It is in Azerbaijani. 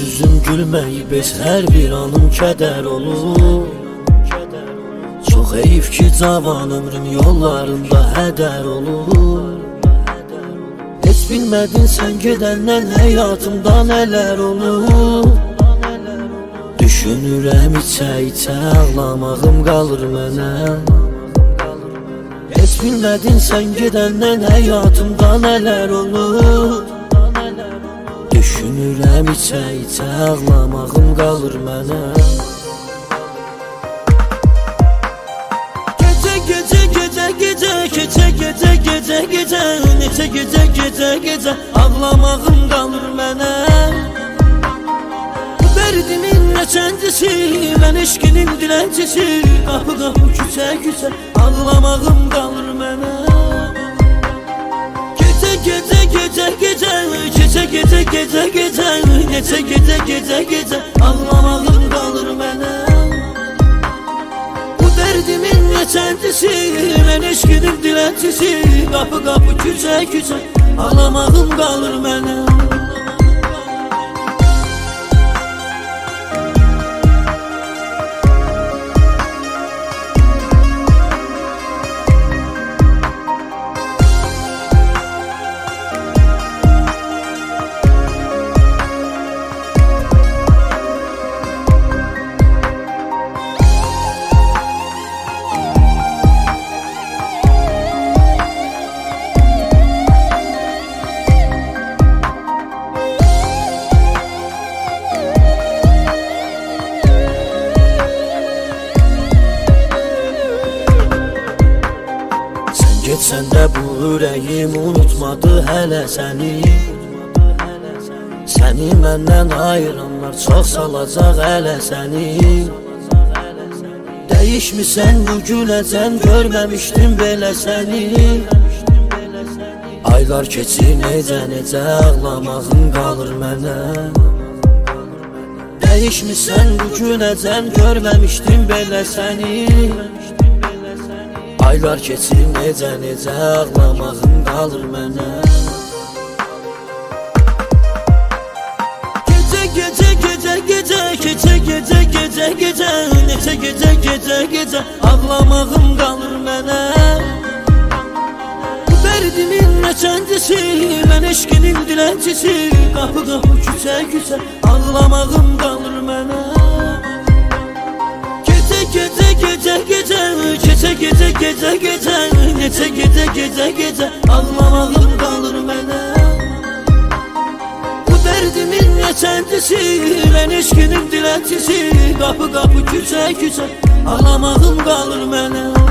üzüm gülməyib heç hər bir anım kədər olur. Çox heyif ki cavan ömrüm yollarında hədər olur. Heç bilmədin sən gedəndən həyatımda nələr olur. Düşünürəm içə-içə ağlamağım qalır mənə. Heç bilmədin sən gedəndən həyatımda nələr olur. Düşünürəm içə-içə ağlamağım qalır mənə. Gecə gecə gecə gecə gecə gecə gecə gecə neçə gecə gecə gecə ağlamağım qalır mənə. Dərdimin neçəncisi, mən eşqinin diləncisi. Qapı qapı küçə küçə ağlamağım qalır mənə. Gecə gecə gecə gecə gecə gecə gecə gecə neçə gecə gecə gecə ağlamağım qalır mənə. Bu dərdimin neçəncisi, mən eşqinin diləncisi. Qapı qapı küçə küçə ağlamağım qalır mənə. Getsən də bu ürəyim unutmadı hələ səni. Səni məndən ayıranlar çox salacaq hələ səni. Dəyişmisən bu günəcən görməmişdim belə səni. Aylar keçir necə ağlamağım qalır mənə. Dəyişmisən bu günəcən görməmişdim belə səni. Aylar keçir necə ağlamağım qalır mənə. Gecə gecə gecə gecə gecə gecə gecə gecə neçə gecə gecə gecə ağlamağım qalır mənə. Bu dərdimin neçəncisi, mən eşqinin diləncisi. Qapı qapı küçə küçə ağlamağım qalır mənə. Gecə gecə gecə gecə gecə gecə gecə neçə gecə gecə gecə ağlamağım qalır mənə. Bu dərdimin neçəncisi, mən eşqinin diləncisi. Qapı qapı küçə küçə ağlamağım qalır mənə.